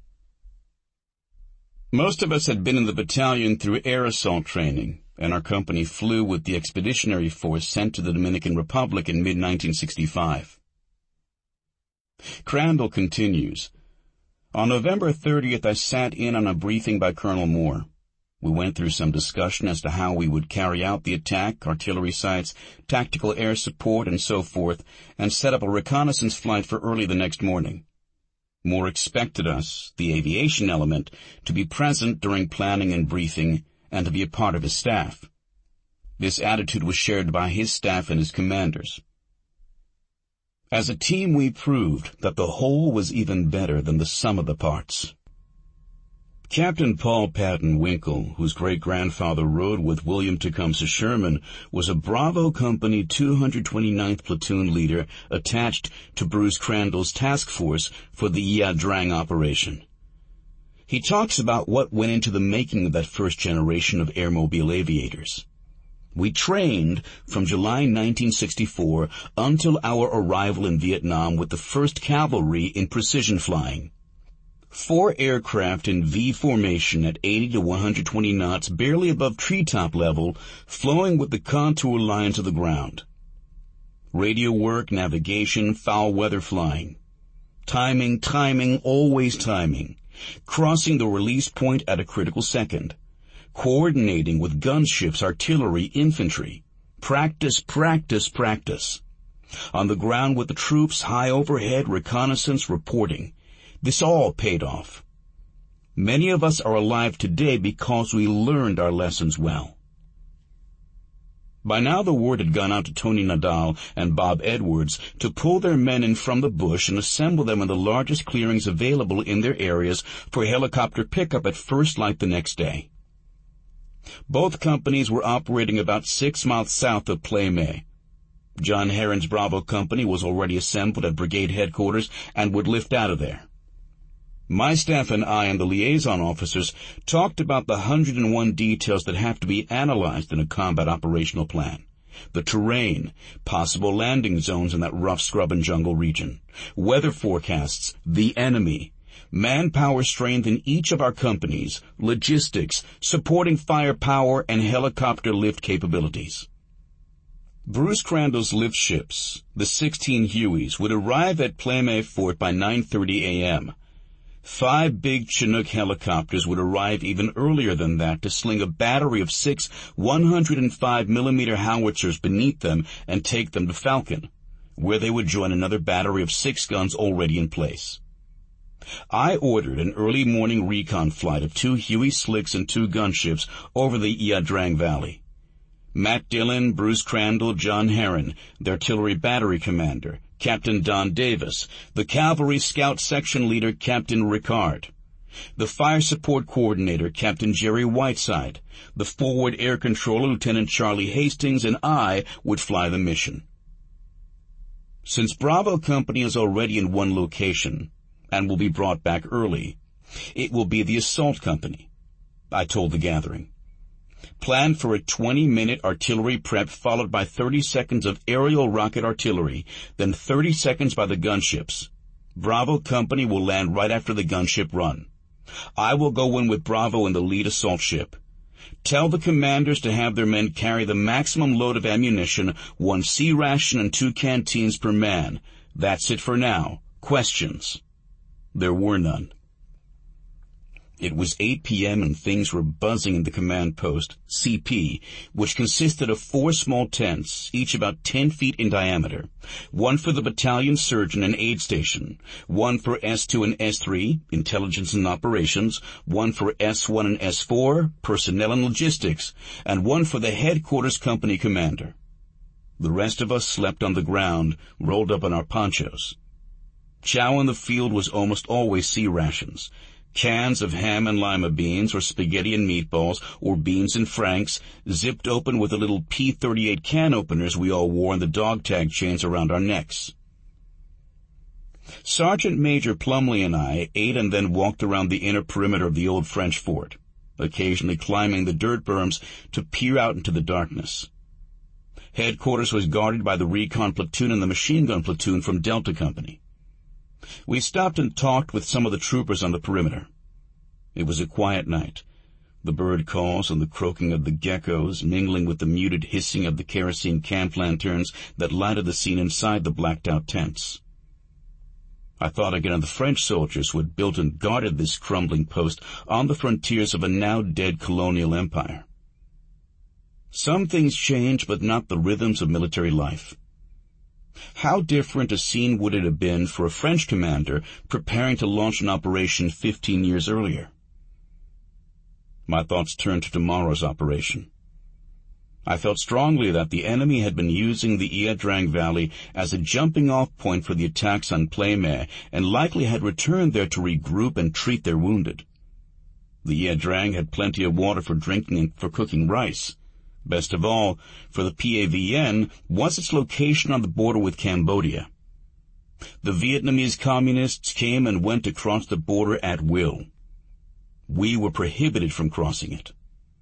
A: Most of us had been in the battalion through air assault training, and our company flew with the expeditionary force sent to the Dominican Republic in mid-1965. Crandall continues, On November 30th, I sat in on a briefing by Colonel Moore. We went through some discussion as to how we would carry out the attack, artillery sites, tactical air support, and so forth, and set up a reconnaissance flight for early the next morning. Moore expected us, the aviation element, to be present during planning and briefing, and to be a part of his staff. This attitude was shared by his staff and his commanders. As a team, we proved that the whole was even better than the sum of the parts. Captain Paul Patton Winkle, whose great-grandfather rode with William Tecumseh Sherman, was a Bravo Company 229th Platoon leader attached to Bruce Crandall's task force for the Ia Drang operation. He talks about what went into the making of that first generation of airmobile aviators. We trained from July 1964 until our arrival in Vietnam with the 1st Cavalry in precision flying. 4 aircraft in V formation at 80 to 120 knots, barely above treetop level, flowing with the contour lines of the ground. Radio work, navigation, foul weather flying. Timing, always timing. Crossing the release point at a critical second. Coordinating with gunships, artillery, infantry. Practice. On the ground with the troops, high overhead, reconnaissance, reporting. This all paid off. Many of us are alive today because we learned our lessons well. By now the word had gone out to Tony Nadal and Bob Edwards to pull their men in from the bush and assemble them in the largest clearings available in their areas for helicopter pickup at first light the next day. Both companies were operating about 6 miles south of Plei Me. John Herron's Bravo Company was already assembled at brigade headquarters and would lift out of there. My staff and I and the liaison officers talked about the 101 details that have to be analyzed in a combat operational plan. The terrain, possible landing zones in that rough scrub and jungle region, weather forecasts, the enemy, manpower strength in each of our companies, logistics, supporting firepower, and helicopter lift capabilities. Bruce Crandall's lift ships, the 16 Hueys, would arrive at Plaimé Fort by 9:30 a.m., 5 big Chinook helicopters would arrive even earlier than that to sling a battery of 6 105mm howitzers beneath them and take them to Falcon, where they would join another battery of 6 guns already in place. I ordered an early morning recon flight of 2 Huey Slicks and 2 gunships over the Ia Drang Valley. Matt Dillon, Bruce Crandall, John Herron, the artillery battery commander, Captain Don Davis, the cavalry scout section leader, Captain Ricard, the fire support coordinator, Captain Jerry Whiteside, the forward air controller, Lieutenant Charlie Hastings, and I would fly the mission. Since Bravo Company is already in one location and will be brought back early, it will be the assault company, I told the gathering. Planned for a 20-minute artillery prep followed by 30 seconds of aerial rocket artillery, then 30 seconds by the gunships. Bravo Company will land right after the gunship run. I will go in with Bravo in the lead assault ship. Tell the commanders to have their men carry the maximum load of ammunition, 1 C ration and 2 canteens per man. That's it for now. Questions? There were none. It was 8 p.m. and things were buzzing in the command post, CP, which consisted of 4 small tents, each about 10 feet in diameter, 1 for the battalion surgeon and aid station, 1 for S2 and S3, intelligence and operations, 1 for S1 and S4, personnel and logistics, and 1 for the headquarters company commander. The rest of us slept on the ground, rolled up in our ponchos. Chow in the field was almost always C rations. Cans of ham and lima beans, or spaghetti and meatballs, or beans and franks, zipped open with the little P-38 can openers we all wore in the dog tag chains around our necks. Sergeant Major Plumley and I ate and then walked around the inner perimeter of the old French fort, occasionally climbing the dirt berms to peer out into the darkness. Headquarters was guarded by the recon platoon and the machine gun platoon from Delta Company. We stopped and talked with some of the troopers on the perimeter. It was a quiet night, the bird calls and the croaking of the geckos mingling with the muted hissing of the kerosene camp lanterns that lighted the scene inside the blacked-out tents. I thought again of the French soldiers who had built and guarded this crumbling post on the frontiers of a now-dead colonial empire. Some things change, but not the rhythms of military life. How different a scene would it have been for a French commander preparing to launch an operation 15 years earlier? My thoughts turned to tomorrow's operation. I felt strongly that the enemy had been using the Ia Drang Valley as a jumping-off point for the attacks on Plaimé and likely had returned there to regroup and treat their wounded. The Ia Drang had plenty of water for drinking and for cooking rice. Best of all, for the PAVN, was its location on the border with Cambodia. The Vietnamese communists came and went across the border at will. We were prohibited from crossing it.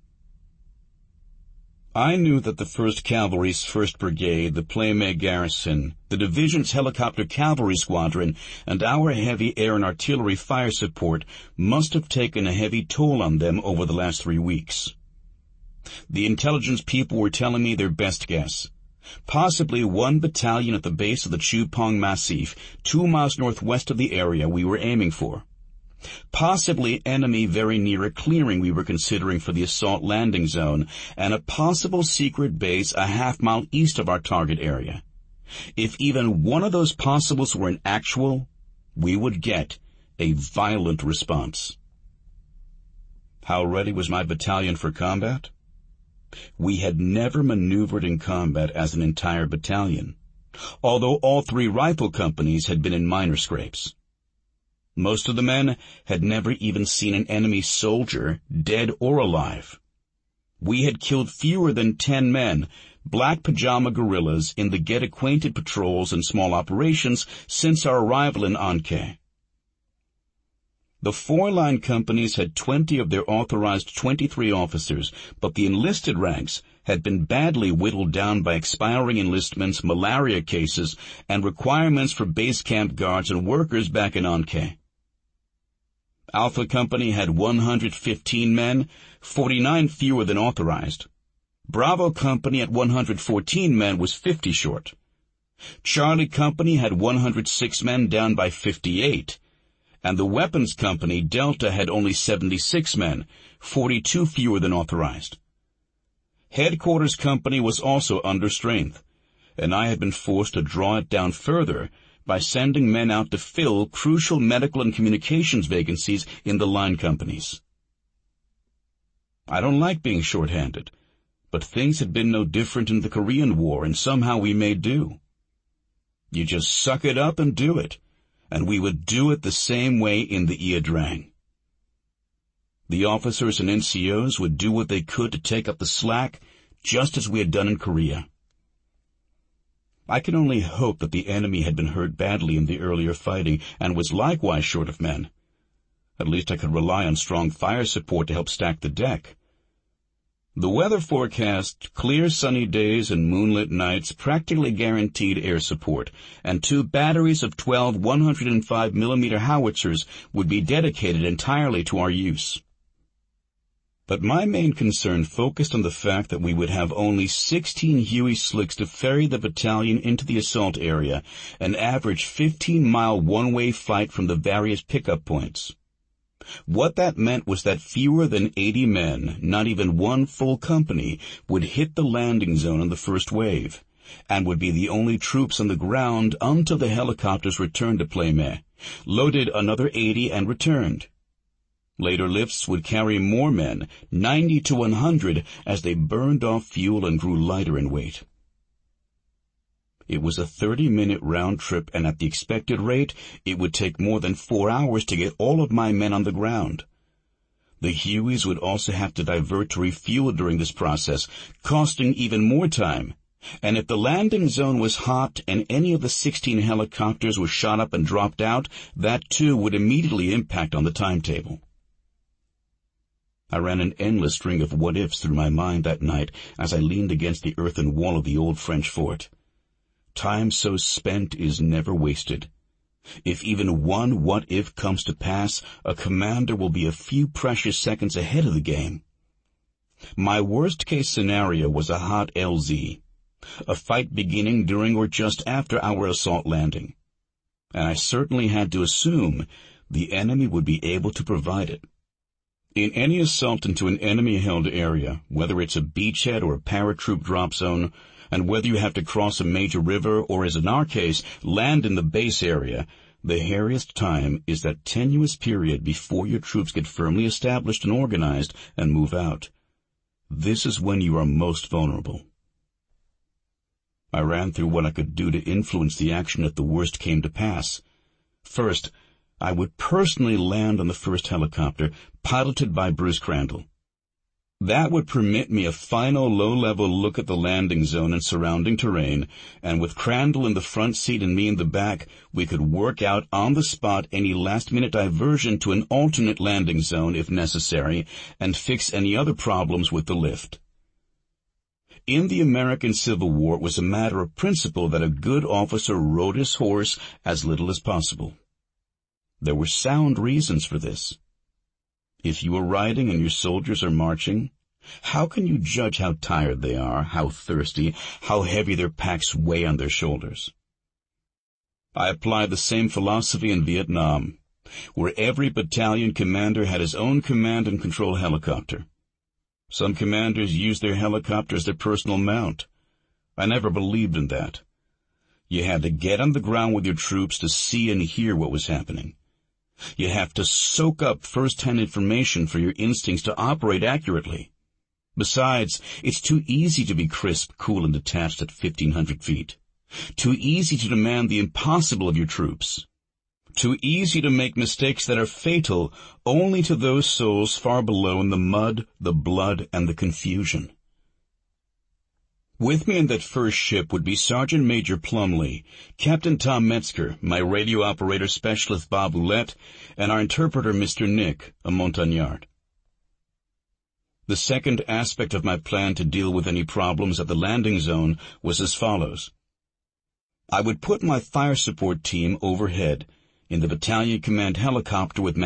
A: I knew that the 1st Cavalry's 1st Brigade, the Plaimé Garrison, the Division's Helicopter Cavalry Squadron, and our heavy air and artillery fire support must have taken a heavy toll on them over the last 3 weeks. The intelligence people were telling me their best guess. Possibly 1 battalion at the base of the Chupong Massif, 2 miles northwest of the area we were aiming for. Possibly enemy very near a clearing we were considering for the assault landing zone, and a possible secret base a half-mile east of our target area. If even one of those possibles were an actual, we would get a violent response. How ready was my battalion for combat? We had never maneuvered in combat as an entire battalion, although all 3 rifle companies had been in minor scrapes. Most of the men had never even seen an enemy soldier, dead or alive. We had killed fewer than 10 men, black pajama guerrillas in the get-acquainted patrols and small operations since our arrival in Anke. The four-line companies had 20 of their authorized 23 officers, but the enlisted ranks had been badly whittled down by expiring enlistments, malaria cases, and requirements for base camp guards and workers back in Anke. Alpha Company had 115 men, 49 fewer than authorized. Bravo Company at 114 men was 50 short. Charlie Company had 106 men, down by 58. And the Weapons Company, Delta, had only 76 men, 42 fewer than authorized. Headquarters Company was also under strength, and I had been forced to draw it down further by sending men out to fill crucial medical and communications vacancies in the line companies. I don't like being short-handed, but things had been no different in the Korean War, and somehow we made do. You just suck it up and do it. And we would do it the same way in the Ia Drang. The officers and NCOs would do what they could to take up the slack, just as we had done in Korea. I can only hope that the enemy had been hurt badly in the earlier fighting and was likewise short of men. At least I could rely on strong fire support to help stack the deck. The weather forecast, clear sunny days and moonlit nights, practically guaranteed air support, and 2 batteries of 12 105mm howitzers would be dedicated entirely to our use. But my main concern focused on the fact that we would have only 16 Huey slicks to ferry the battalion into the assault area, an average 15-mile one-way flight from the various pickup points. What that meant was that fewer than 80 men, not even one full company, would hit the landing zone on the first wave, and would be the only troops on the ground until the helicopters returned to Plaimé, loaded another 80 and returned. Later lifts would carry more men, 90 to 100, as they burned off fuel and grew lighter in weight. It was a 30-minute round trip, and at the expected rate, it would take more than 4 hours to get all of my men on the ground. The Hueys would also have to divert to refuel during this process, costing even more time. And if the landing zone was hot and any of the 16 helicopters was shot up and dropped out, that too would immediately impact on the timetable. I ran an endless string of what-ifs through my mind that night as I leaned against the earthen wall of the old French fort. Time so spent is never wasted. If even one what-if comes to pass, a commander will be a few precious seconds ahead of the game. My worst-case scenario was a hot LZ, a fight beginning during or just after our assault landing. And I certainly had to assume the enemy would be able to provide it. In any assault into an enemy-held area, whether it's a beachhead or a paratroop drop zone, and whether you have to cross a major river or, as in our case, land in the base area, the hairiest time is that tenuous period before your troops get firmly established and organized and move out. This is when you are most vulnerable. I ran through what I could do to influence the action if the worst came to pass. First, I would personally land on the first helicopter, piloted by Bruce Crandall. That would permit me a final low-level look at the landing zone and surrounding terrain, and with Crandall in the front seat and me in the back, we could work out on the spot any last-minute diversion to an alternate landing zone if necessary, and fix any other problems with the lift. In the American Civil War, it was a matter of principle that a good officer rode his horse as little as possible. There were sound reasons for this. If you are riding and your soldiers are marching, how can you judge how tired they are, how thirsty, how heavy their packs weigh on their shoulders? I applied the same philosophy in Vietnam, where every battalion commander had his own command and control helicopter. Some commanders used their helicopter as their personal mount. I never believed in that. You had to get on the ground with your troops to see and hear what was happening. You have to soak up first-hand information for your instincts to operate accurately. Besides, it's too easy to be crisp, cool, and detached at 1,500 feet. Too easy to demand the impossible of your troops. Too easy to make mistakes that are fatal only to those souls far below in the mud, the blood, and the confusion. With me in that first ship would be Sergeant Major Plumley, Captain Tom Metzger, my radio operator specialist Bob Ouellette, and our interpreter Mr. Nick, a Montagnard. The second aspect of my plan to deal with any problems at the landing zone was as follows. I would put my fire support team overhead, in the battalion command helicopter with